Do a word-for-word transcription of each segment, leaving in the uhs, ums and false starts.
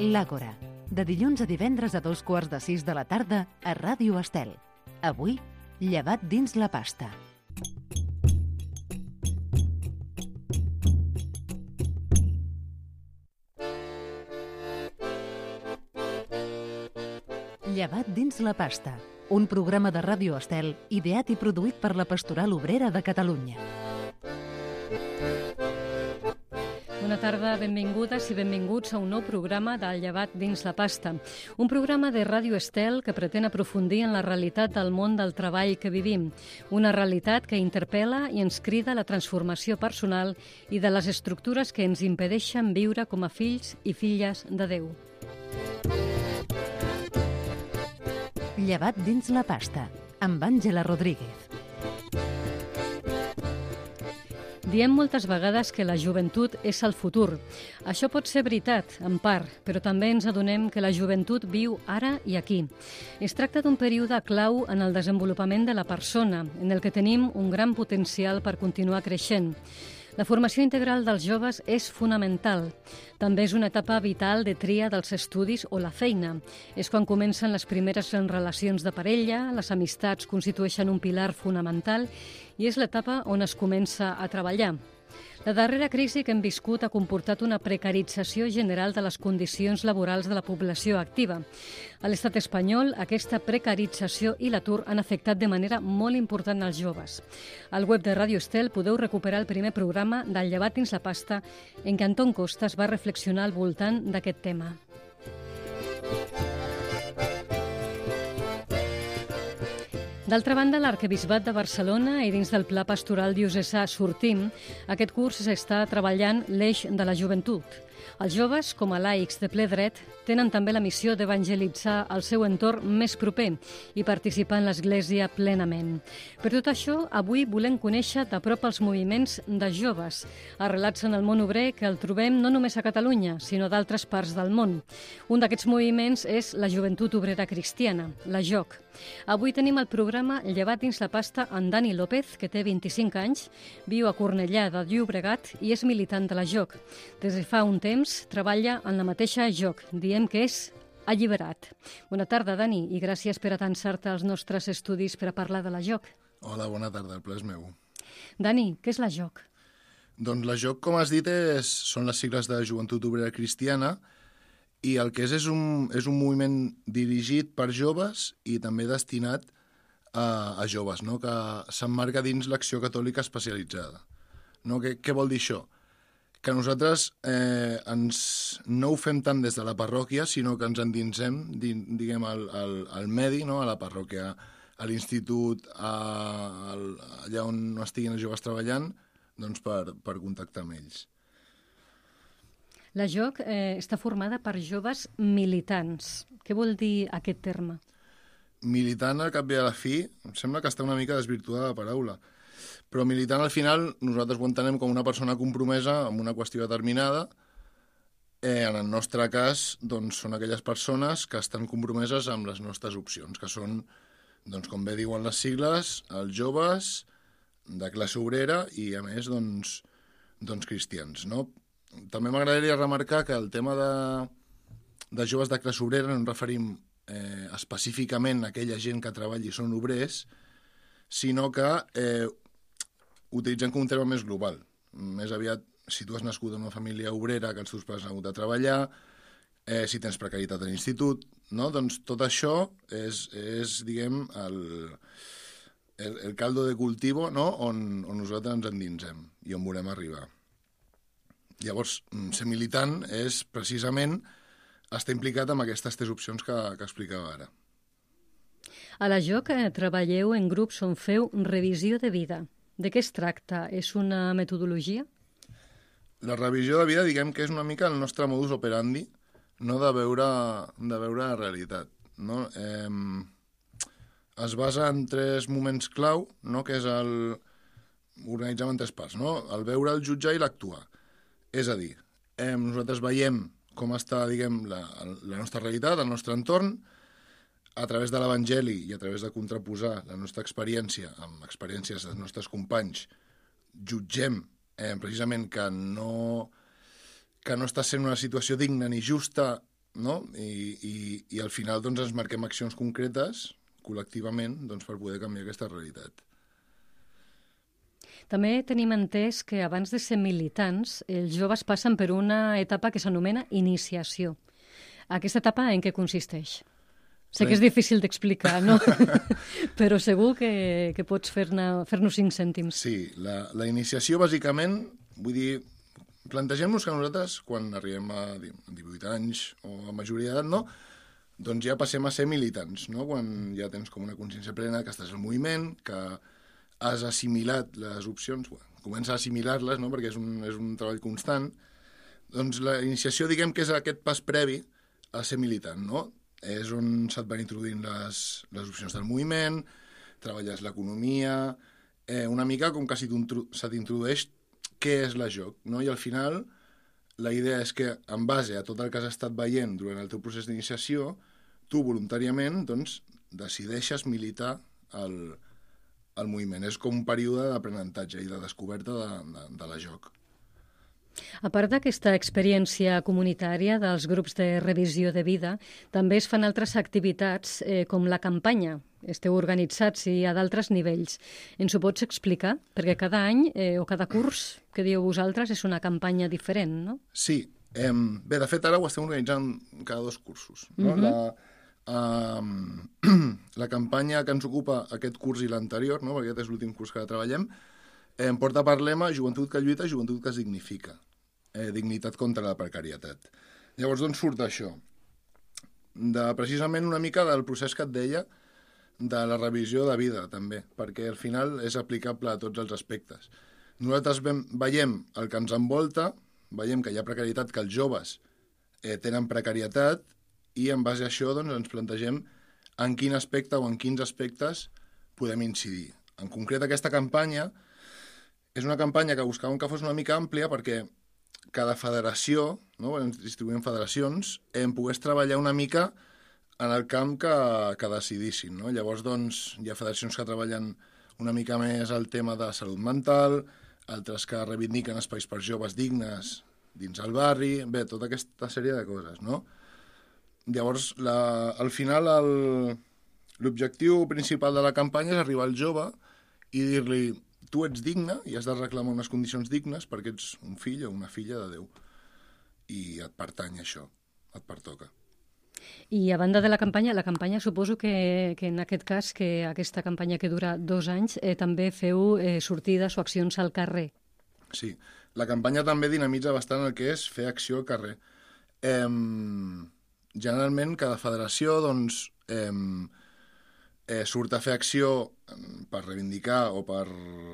L'Àgora, de dilluns a divendres a dos quarts de sis de la tarda a Ràdio Estel. Avui, llevat dins la pasta. Llevat dins la pasta, un programa de Ràdio Estel ideat i produït per la Pastoral Obrera de Catalunya. Bona tarda, benvingudes i benvinguts a un nou programa del Llevat dins la pasta. Un programa de Ràdio Estel que pretén aprofundir en la realitat del món del treball que vivim. Una realitat que interpel·la i ens crida a la transformació personal i de les estructures que ens impedeixen viure com a fills i filles de Déu. Llevat dins la pasta, amb Àngela Rodríguez. Diem moltes vegades que la joventut és el futur. Això pot ser veritat, en part, però també ens adonem que la joventut viu ara i aquí. Es tracta d'un període clau en el desenvolupament de la persona, en el que tenim un gran potencial per continuar creixent. La formació integral dels joves és fonamental. També és una etapa vital de tria dels estudis o la feina. És quan comencen les primeres relacions de parella, les amistats constitueixen un pilar fonamental i és l'etapa on es comença a treballar. La darrera crisi que hem viscut ha comportat una precarització general de les condicions laborals de la població activa. A l'estat espanyol, aquesta precarització i l'atur han afectat de manera molt important als joves. Al web de Ràdio Estel podeu recuperar el primer programa del Llevat dins la pasta en què Anton Costas va reflexionar al voltant d'aquest tema. D'altra banda, l'Arquebisbat de Barcelona i dins del Pla Pastoral Diocesà Sortim, aquest curs s'està treballant l'eix de la joventut. Els joves, com a laics de ple dret, tenen també la missió d'evangelitzar el seu entorn més proper i participar en l'Església plenament. Per tot això, avui volem conèixer de prop els moviments de joves, arrelats en el món obrer que el trobem no només a Catalunya, sinó d'altres parts del món. Un d'aquests moviments és la Joventut Obrera Cristiana, la J O C. Avui tenim el programa Llevat dins la pasta en Dani López, que té vint-i-cinc anys, viu a Cornellà de Llobregat i és militant de la J O C. Des de fa un temps treballa en la mateixa J O C, diem que és alliberat. Bona tarda, Dani, i gràcies per atansar-te als nostres estudis per a parlar de la J O C. Hola, bona tarda, el ple és meu. Dani, què és la J O C? Doncs la J O C, com has dit, és, són les sigles de Joventut Obrera Cristiana, i el que és és un, és un moviment dirigit per joves i també destinat a, a joves, no? Que s'emmarca dins l'Acció Catòlica Especialitzada. No? Què, què vol dir això? Que nosaltres eh, ens, no ho fem tant des de la parròquia, sinó que ens endinsem, diguem, al, al, al medi, no? A la parròquia, a l'institut, a, a, allà on no estiguin els joves treballant, doncs per, per contactar amb ells. La J O C eh, està formada per joves militants. Què vol dir aquest terme? Militant, al cap i a la fi, em sembla que està una mica desvirtuada la paraula. Però militant, al final, nosaltres ho entenem com una persona compromesa amb una qüestió determinada. Eh, en el nostre cas, doncs, són aquelles persones que estan compromeses amb les nostres opcions, que són, doncs, com bé diuen les sigles, els joves de classe obrera i, a més, doncs, doncs cristians, no? També m'agradaria remarcar que el tema de, de joves de classe obrera no ens referim eh, específicament a aquella gent que treballa i són obrers, sinó que eh, utilitzem com un terme més global. Més aviat, si tu has nascut en una família obrera, que els teus pares han hagut de treballar, eh, si tens precarietat a l'institut, no? Doncs tot això és, és diguem, el, el, el caldo de cultivo, no? on, on nosaltres ens endinsem i on volem arribar. Llavors, ser militant és precisament estar implicat en aquestes tres opcions que, que explicava ara. A la J O C treballeu en grups on feu revisió de vida. De què es tracta? És una metodologia? La revisió de vida, diguem que és una mica el nostre modus operandi, no de veure, de veure la realitat. No? Eh, es basa en tres moments clau, no? Que és el... organitzem en tres parts, no? El veure, el jutjar i l'actuar. És a dir, eh, nosaltres veiem com està, diguem, la, la nostra realitat, el nostre entorn, a través de l'Evangeli i a través de contraposar la nostra experiència amb experiències dels nostres companys, jutgem eh, precisament que no, que no està sent una situació digna ni justa no? I, i, i al final doncs, ens marquem accions concretes col·lectivament doncs, per poder canviar aquesta realitat. També tenim entès que abans de ser militants, els joves passen per una etapa que s'anomena iniciació. Aquesta etapa en què consisteix? Sé que és difícil d'explicar, no? Però segur que, que pots fer-ne- fer-nos cinc cèntims. Sí, la, la iniciació bàsicament, vull dir, plantegem-nos que nosaltres, quan arribem a divuit anys o a majoria d'edat, no? Doncs ja passem a ser militants, no? Quan ja tens com una consciència plena que estàs al moviment, que has assimilat les opcions, bueno, comença a assimilar-les, no? Perquè és un, és un treball constant. Doncs la iniciació, diguem que és aquest pas previ a ser militant, no? És on se't van introduint les, les opcions del moviment, treballes l'economia, eh, una mica com que se t'introdueix què és la joc, no? I al final la idea és que en base a tot el que has estat veient durant el teu procés d'iniciació, tu voluntàriament doncs, decideixes militar al, al moviment. És com un període d'aprenentatge i de descoberta de, de, de la joc. A part d'aquesta experiència comunitària dels grups de revisió de vida, també es fan altres activitats eh, com la campanya. Esteu organitzats i a d'altres nivells. Ens ho pots explicar? Perquè cada any eh, o cada curs que dieu vosaltres és una campanya diferent, no? Sí. Eh, bé, de fet, ara ho estem organitzant cada dos cursos. No? Uh-huh. la, eh, la campanya que ens ocupa aquest curs i l'anterior, no? Perquè aquest és l'últim curs que treballem, em porta per lema Joventut que lluita, joventut que es dignifica. Eh, dignitat contra la precarietat. Llavors, d'on surt això? De, precisament una mica del procés que et deia de la revisió de vida, també, perquè al final és aplicable a tots els aspectes. Nosaltres ve- veiem el que ens envolta, veiem que hi ha precarietat, que els joves eh, tenen precarietat, i en base a això doncs, ens plantegem en quin aspecte o en quins aspectes podem incidir. En concret, aquesta campanya és una campanya que buscàvem que fos una mica àmplia perquè cada federació, no? Ens distribuïm federacions, em pogués treballar una mica en el camp que, que decidissin. No? Llavors, doncs, hi ha federacions que treballen una mica més el tema de salut mental, altres que reivindiquen espais per joves dignes dins el barri, bé, tota aquesta sèrie de coses, no? Llavors, la, al final, el, l'objectiu principal de la campanya és arribar al jove i dir-li tu ets digne i has de reclamar unes condicions dignes perquè ets un fill o una filla de Déu. I et pertany això, et pertoca. I a banda de la campanya, la campanya suposo que, que en aquest cas, que aquesta campanya que dura dos anys, eh, també feu eh, sortides o accions al carrer. Sí, la campanya també dinamitza bastant el que és fer acció al carrer. Eh, generalment, cada federació doncs, eh, eh, surt a fer acció per reivindicar o per,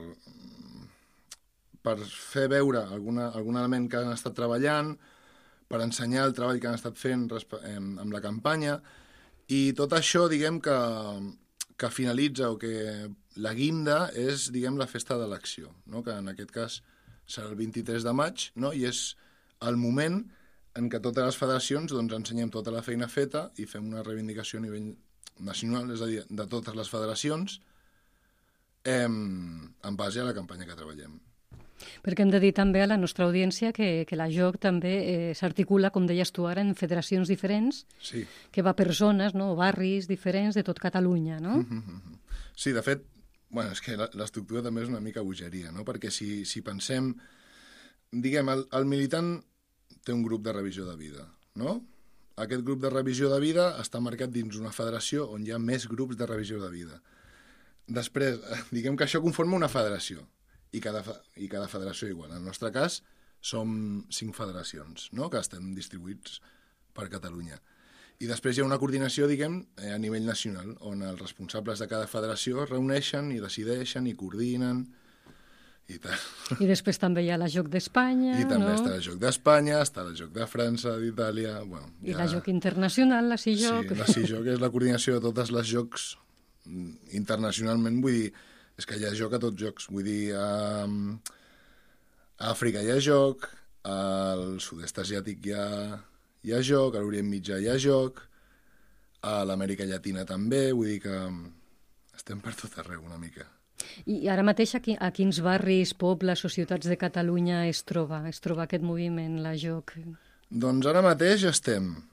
per fer veure alguna, algun element que han estat treballant, per ensenyar el treball que han estat fent amb la campanya, i tot això, diguem, que, que finalitza o que la guinda és, diguem, la festa de l'acció, no? Que en aquest cas serà el vint-i-tres de maig, no? I és el moment en què totes les federacions doncs, ensenyem tota la feina feta i fem una reivindicació a nivell nacional, és a dir, de totes les federacions, eh, en base a la campanya que treballem. Perquè hem de dir també a la nostra audiència que, que la joc també eh, s'articula, com deies tu ara, en federacions diferents, sí. Que va per zones, no? Barris diferents de tot Catalunya, no? Sí, de fet, bueno, és que l'estructura també és una mica bogeria, no? Perquè si, si pensem, diguem, el, el militant té un grup de revisió de vida, no? Aquest grup de revisió de vida està marcat dins una federació on hi ha més grups de revisió de vida. Després, diguem que això conforma una federació, i cada, i cada federació igual. En el nostre cas, som cinc federacions, no?, que estem distribuïts per Catalunya. I després hi ha una coordinació, diguem, a nivell nacional, on els responsables de cada federació es reuneixen i decideixen i coordinen i tal. I després també hi ha la Joc d'Espanya, I també no? està la Joc d'Espanya, està la Joc de França, d'Itàlia... Bueno, I ja... la Joc Internacional, la CIJOC... Sí, la CIJOC és la coordinació de totes les jocs internacionalment, vull dir, és que hi ha joc a tots jocs, vull dir, a, a Àfrica hi ha joc, al sud-est asiàtic hi ha, hi ha joc, a l'Orient Mitjà hi ha joc, a l'Amèrica Llatina també, vull dir que estem per tot arreu una mica. I ara mateix a, qui, a quins barris, pobles o ciutats de Catalunya es troba, es troba aquest moviment, la joc? Doncs ara mateix estem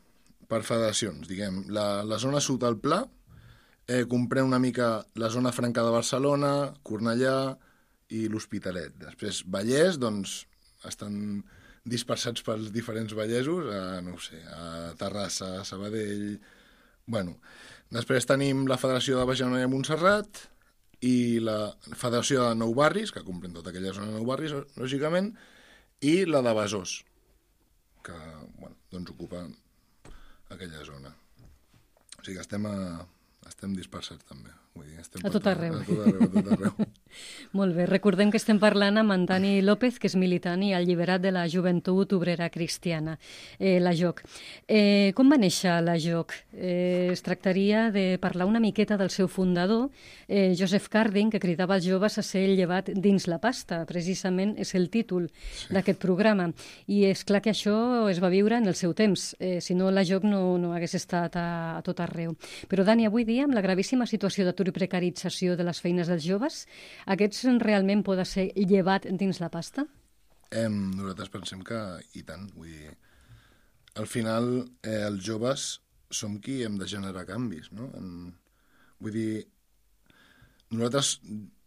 per federacions, diguem. La, la zona sud al Pla, eh, comprem una mica la zona franca de Barcelona, Cornellà i l'Hospitalet. Després, Vallès, doncs, estan dispersats pels diferents vallesos, a, no ho sé, a Terrassa, a Sabadell... Bueno, després tenim la Federació de Baix Anoia i Montserrat i la Federació de Nou Barris, que comprèn tota aquella zona de Nou Barris, lògicament, i la de Besòs, que, bueno, doncs ocupa aquella zona. O sigui que estem, a, estem dispersats també. Vull dir, estem a tot arreu. A tot arreu, a tot arreu. Molt bé, recordem que estem parlant amb en Dani López, que és militant i alliberat de la Joventut Obrera Cristiana, eh, la J O C. Eh, com va néixer la J O C? Eh, es tractaria de parlar una miqueta del seu fundador, eh, Joseph Cardin, que cridava als joves a ser llevat dins la pasta. Precisament és el títol sí. d'aquest programa. I és clar que això es va viure en el seu temps. Eh, si no, la J O C no, no hagués estat a, a tot arreu. Però, Dani, avui dia, amb la gravíssima situació d'atur i precarització de les feines dels joves, aquests realment poden ser llevat dins la pasta? Eh, nosaltres pensem que i tant. Vull dir, al final, eh, els joves som qui hem de generar canvis, no? En, vull dir, nosaltres...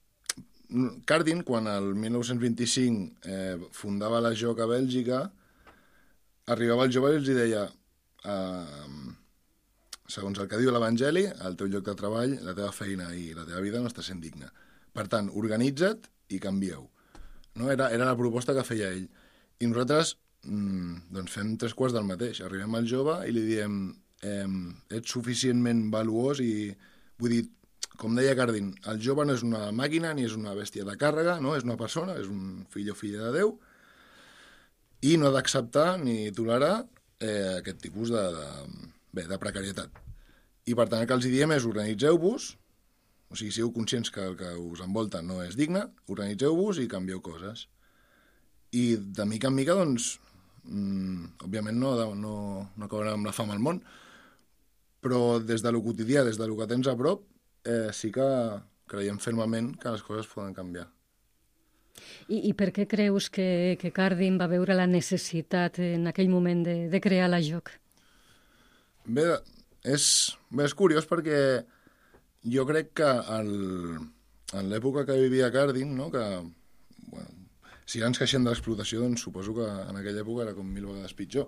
Cardin, quan el mil nou-cents vint-i-cinc eh, fundava la J O C a Bèlgica, arribava als joves i els deia... Eh, segons el que diu l'Evangeli, el teu lloc de treball, la teva feina i la teva vida no està sent digna. Per tant, organitza't i canvieu. No? Era, era la proposta que feia ell. I nosaltres mmm, doncs fem tres quarts del mateix. Arribem al jove i li diem eh, ets suficientment valuós i, vull dir, com deia Cardin, el jove no és una màquina ni és una bèstia de càrrega, no? És una persona, és un fill o filla de Déu i no ha d'acceptar ni tolerar eh, aquest tipus de... de Bé, de precarietat. I per tant el que els diem és organitzeu-vos, o sigui, sigueu conscients que el que us envolta no és digne, organitzeu-vos i canvieu coses. I de mica en mica, doncs, mmm, òbviament no, no, no acabarem amb la fam al món, però des de lo quotidià, des de lo que tens a prop, eh, sí que creiem fermament que les coses poden canviar. I, i per què creus que, que Cardin va veure la necessitat en aquell moment de, de crear la J O C? Bé, és, bé, és curiós perquè jo crec que el, en l'època que vivia Cardin, no, que, bueno, si ara ens queixem de l'explotació, doncs suposo que en aquella època era com mil vegades pitjor.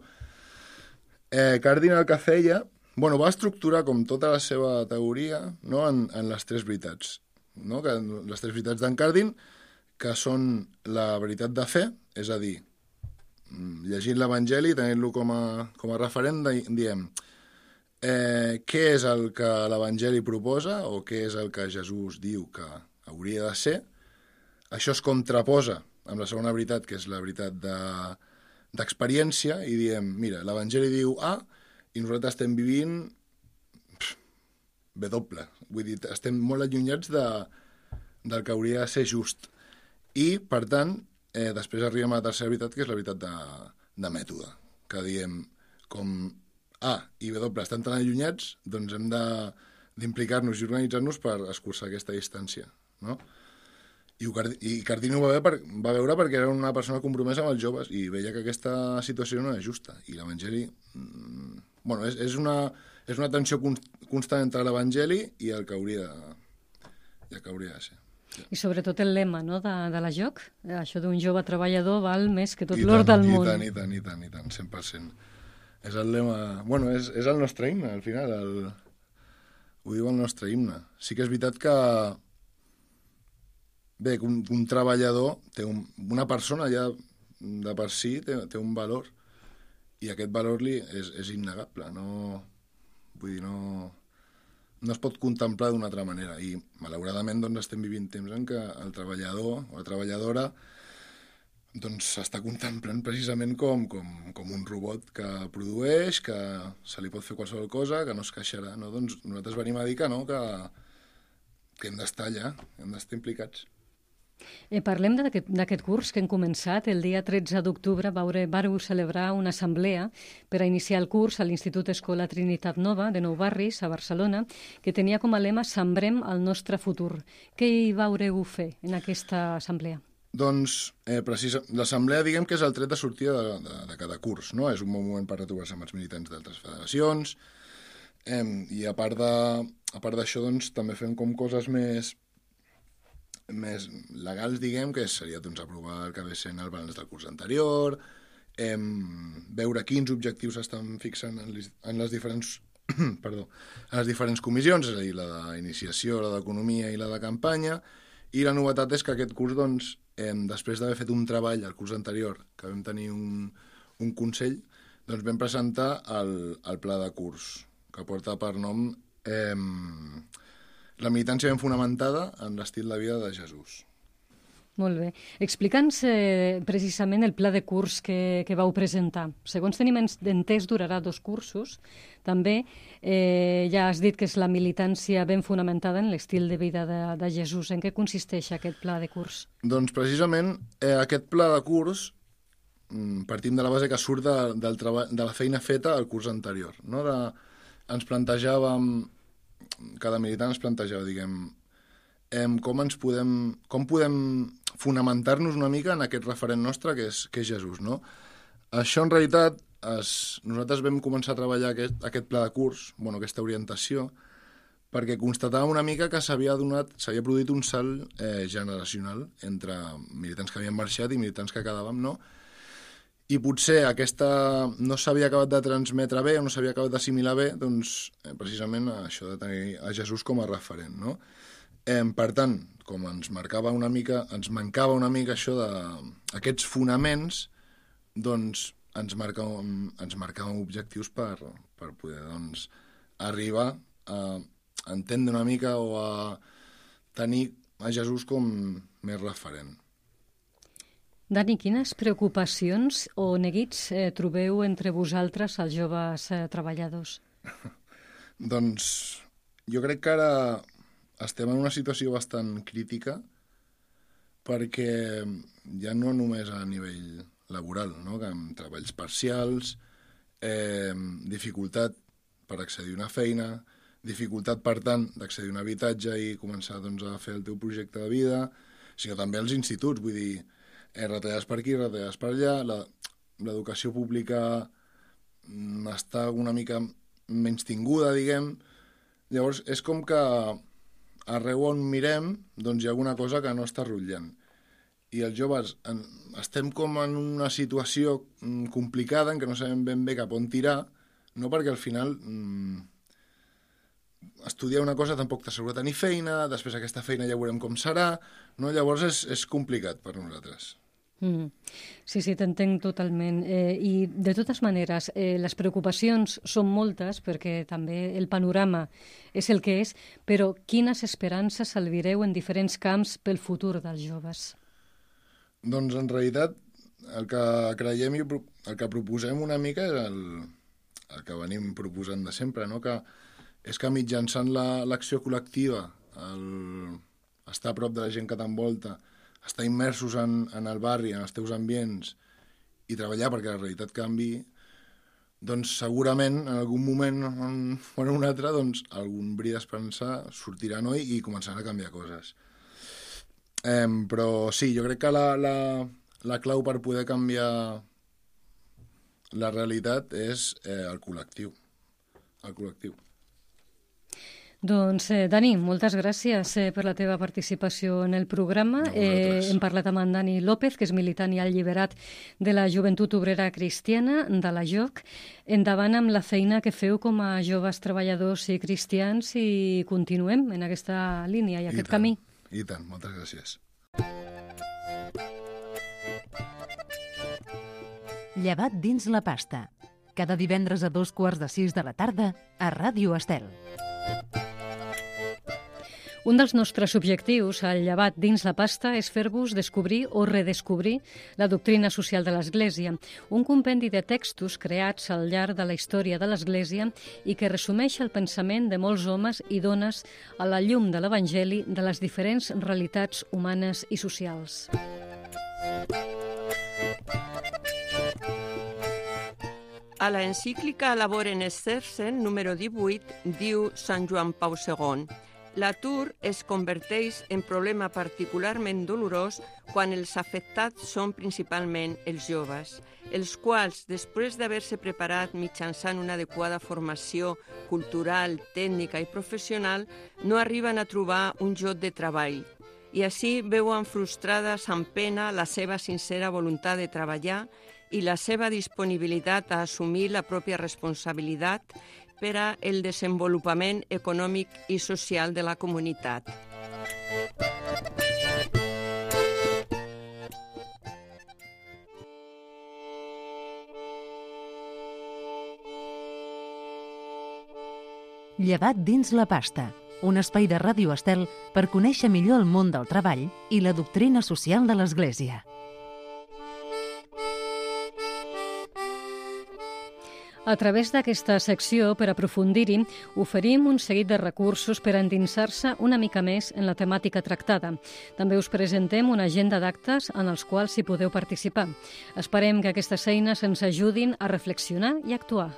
Eh, Cardin el que feia, bueno, va estructurar com tota la seva teoria, no, en, en les tres veritats, no, que, les tres veritats d'en Cardin, que són la veritat de fe, és a dir, llegint l'Evangeli, tenint-lo com a, com a referent, diem... Eh, què és el que l'Evangeli proposa o què és el que Jesús diu que hauria de ser. Això es contraposa amb la segona veritat, que és la veritat de, d'experiència, i diem, mira, l'Evangeli diu A i nosaltres estem vivint pff, B doble. Vull dir, estem molt allunyats de, del que hauria de ser just. I, per tant, eh, després arribem a la tercera veritat, que és la veritat de, de mètode, que diem, com A i B estan tan allunyats, doncs hem d'implicar-nos i organitzar-nos per escurçar aquesta distància, no? I, i Cardin ho va veure, per, va veure perquè era una persona compromesa amb els joves i veia que aquesta situació no era justa. I l'Evangeli... Mmm, bueno, és, és, una, és una tensió constant entre l'Evangeli i el que hauria de, el que hauria de ser. Sí. I sobretot el lema, no?, de, de la J O C. Això d'un jove treballador val més que tot l'or del món. I tant, i tant, i tant, i tant, cent per cent. És el lema... Bueno, és, és el nostre himne, al final. El... Ho diu el nostre himne. Sí que és veritat que... Bé, que un, un treballador té un... Una persona ja de per si té, té un valor. I aquest valor li és, és innegable. No... Vull dir, no... No es pot contemplar d'una altra manera. I, malauradament, doncs, estem vivint temps en què el treballador o la treballadora doncs s'està contemplant precisament com, com, com un robot que produeix, que se li pot fer qualsevol cosa, que no es queixarà. No? Doncs nosaltres venim a dir que no, que, que hem d'estar allà, hem d'estar implicats. Eh, parlem d'aquest curs que hem començat. El dia tretze d'octubre vareu celebrar una assemblea per a iniciar el curs a l'Institut Escola Trinitat Nova de Nou Barris, a Barcelona, que tenia com a lema Sembrem el nostre futur. Què hi vaureu fer en aquesta assemblea? Doncs eh, precisa, l'assemblea, diguem que és el tret de sortida de, de, de cada curs, no? És un bon moment per retrobar-se amb els militants d'altres federacions, eh, i a part de, a part d'això, doncs, també fem com coses més, més legals, diguem, que seria doncs, aprovar el que ve sent el balanç del curs anterior, eh, veure quins objectius s'estan fixant en les, en les diferents perdó, en les diferents comissions, és a dir, la d'iniciació, la d'economia i la de campanya, i la novetat és que aquest curs, doncs, eh, després d'haver fet un treball al curs anterior, que vam tenir un, un consell, doncs vam presentar el, el pla de curs, que porta per nom eh, la militància ben fonamentada en l'estil de vida de Jesús. Molt bé. Explica'ns eh, precisament el pla de curs que, que vau presentar. Segons tenim entès, durarà dos cursos. També eh, ja has dit que és la militància ben fonamentada en l'estil de vida de, de Jesús. En què consisteix aquest pla de curs? Doncs precisament eh, aquest pla de curs partim de la base que surt de, del treball, de la feina feta al curs anterior. No? De, ens plantejàvem, cada militant ens plantejava, diguem, eh, com ens podem, com podem fonamentar-nos una mica en aquest referent nostre que és, que és Jesús, no? Això, en realitat, es, nosaltres vam començar a treballar aquest, aquest pla de curs, bueno, aquesta orientació, perquè constatàvem una mica que s'havia donat, s'havia produït un salt eh, generacional entre militants que havien marxat i militants que quedàvem, no? I potser aquesta no s'havia acabat de transmetre bé o no s'havia acabat d'assimilar bé, doncs, eh, precisament això de tenir a Jesús com a referent, no? Eh, per tant, com ens marcava una mica, ens mancava una mica això d'aquests fonaments, doncs ens marcàvem, ens marcàvem objectius per, per poder doncs, arribar a entendre una mica o a tenir a Jesús com més referent. Dani, quines preocupacions o neguits eh, trobeu entre vosaltres, els joves eh, treballadors? Doncs jo crec que ara estem en una situació bastant crítica perquè ja no només a nivell laboral, no? Que amb treballs parcials, eh, dificultat per accedir a una feina, dificultat, per tant, d'accedir a un habitatge i començar doncs, a fer el teu projecte de vida, sinó també als instituts, vull dir, eh, retallades per aquí, retallades per allà, la, l'educació pública està una mica menys tinguda, diguem. Llavors, és com que arreu on mirem, doncs hi ha alguna cosa que no està rotllant. I els joves en, estem com en una situació complicada en què no sabem ben bé cap on tirar, no perquè al final mmm, estudiar una cosa tampoc t'assegura tenir feina, després aquesta feina ja veurem com serà, no? Llavors és, és complicat per nosaltres. Mm. Sí, sí, t'entenc totalment. Eh, I, de totes maneres, eh, les preocupacions són moltes, perquè també el panorama és el que és, però quines esperances albireu en diferents camps pel futur dels joves? Doncs, en realitat, el que creiem i el que proposem una mica és el, el que venim proposant de sempre, no? Que és que mitjançant la, l'acció col·lectiva, el, estar a prop de la gent que t'envolta, estar immersos en, en el barri, en els teus ambients i treballar perquè la realitat canvi, doncs segurament en algun moment o en un altre doncs, algun bri d'esperança sortirà, no? I, i començaran a canviar coses. Eh, però sí, jo crec que la, la, la clau per poder canviar la realitat és eh, el col·lectiu. El col·lectiu. Doncs, eh, Dani, moltes gràcies eh, per la teva participació en el programa. No, eh, hem parlat amb en Dani López, que és militant i alliberat de la Joventut Obrera Cristiana, de la J O C. Endavant amb la feina que feu com a joves treballadors i cristians i continuem en aquesta línia i, I aquest tant, camí. I tant, moltes gràcies. Llevat dins la pasta. Cada divendres a dos quarts de sis de la tarda a Ràdio Estel. Un dels nostres objectius al Llevat dins la pasta és fer-vos descobrir o redescobrir la doctrina social de l'Església, un compendi de textos creats al llarg de la història de l'Església i que resumeix el pensament de molts homes i dones a la llum de l'Evangeli de les diferents realitats humanes i socials. A la encíclica Laborem Exercens, número divuit, diu Sant Joan Pau segon: L'atur es converteix en problema particularment dolorós quan els afectats són principalment els joves, els quals, després d'haver-se preparat mitjançant una adequada formació cultural, tècnica i professional, no arriben a trobar un lloc de treball i així veuen frustrades amb pena la seva sincera voluntat de treballar i la seva disponibilitat a assumir la pròpia responsabilitat per a el desenvolupament econòmic i social de la comunitat. Llevat dins la pasta, un espai de Ràdio Estel per conèixer millor el món del treball i la doctrina social de l'Església. A través d'aquesta secció, per aprofundir-hi, oferim un seguit de recursos per endinsar-se una mica més en la temàtica tractada. També us presentem una agenda d'actes en els quals hi podeu participar. Esperem que aquestes eines ens ajudin a reflexionar i actuar.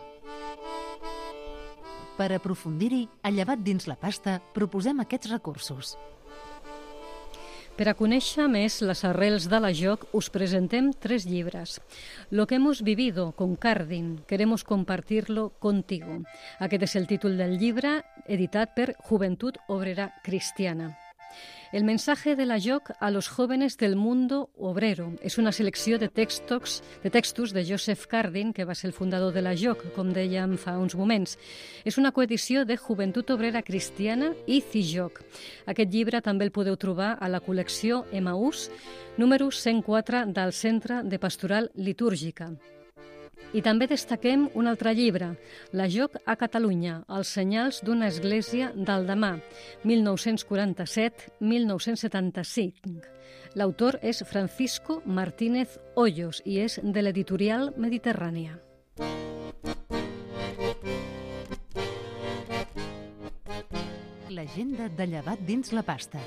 Per aprofundir-hi, a Llevat dins la pasta, proposem aquests recursos. Per a conèixer més les arrels de la joc, us presentem tres llibres. Lo que hemos vivido con Cardin, queremos compartirlo contigo. Aquest és el títol del llibre, editat per Juventud Obrera Cristiana. El mensaje de la joc a los jóvenes del mundo obrero. És una selecció de textos, de textos de Joseph Cardin, que va ser el fundador de la joc, com dèiem fa uns moments. És una coedició de Juventud Obrera Cristiana i CIJOC. Aquest llibre també el podeu trobar a la col·lecció Emaús, número cent quatre del Centre de Pastoral Litúrgica. I també destaquem un altre llibre, La joc a Catalunya, els senyals d'una església del demà, mil nou-cents quaranta-set a mil nou-cents setanta-cinc. L'autor és Francisco Martínez Hoyos i és de l'editorial Mediterrània. L'agenda de Llevat dins la pasta.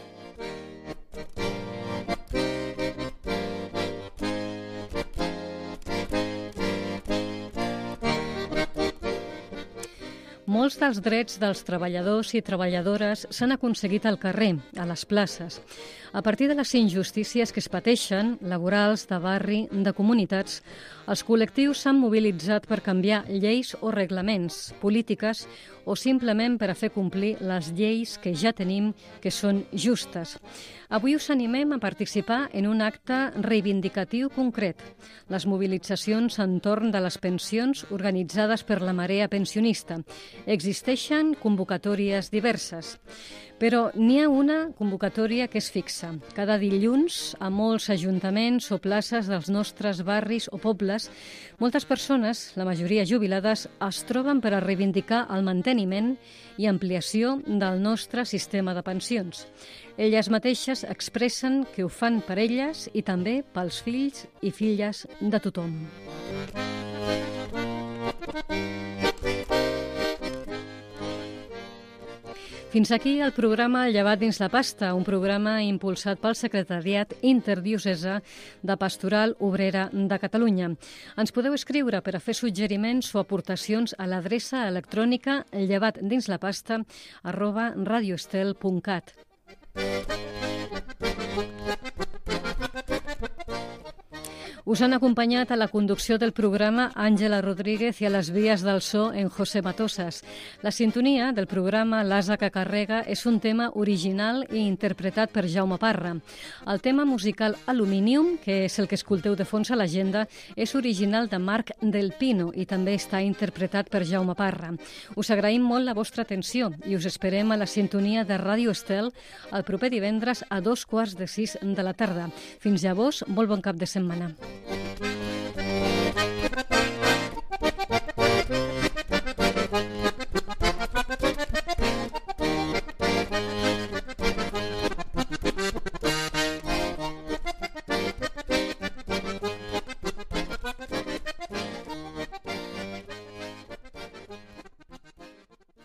Molts dels drets dels treballadors i treballadores s'han aconseguit al carrer, a les places. A partir de les injustícies que es pateixen, laborals, de barri, de comunitats, els col·lectius s'han mobilitzat per canviar lleis o reglaments, polítiques o simplement per a fer complir les lleis que ja tenim, que són justes. Avui us animem a participar en un acte reivindicatiu concret, les mobilitzacions entorn de les pensions organitzades per la Marea Pensionista. Existeixen convocatòries diverses, però n'hi ha una convocatòria que és fixa. Cada dilluns, a molts ajuntaments o places dels nostres barris o pobles, moltes persones, la majoria jubilades, es troben per a reivindicar el manteniment i ampliació del nostre sistema de pensions. Elles mateixes expressen que ho fan per elles i també pels fills i filles de tothom. Fins aquí el programa Llevat dins la pasta, un programa impulsat pel Secretariat Interdiocesà de Pastoral Obrera de Catalunya. Ens podeu escriure per a fer suggeriments o aportacions a l'adreça electrònica llevatdinslapasta arroba radioestel punt cat. Us han acompanyat a la conducció del programa Àngela Rodríguez i a les vies del so en José Matosas. La sintonia del programa L'Asa que carrega és un tema original i interpretat per Jaume Parra. El tema musical Aluminium, que és el que escolteu de fons a l'agenda, és original de Marc Del Pino i també està interpretat per Jaume Parra. Us agraïm molt la vostra atenció i us esperem a la sintonia de Ràdio Estel el proper divendres a dos quarts de sis de la tarda. Fins llavors, molt bon cap de setmana.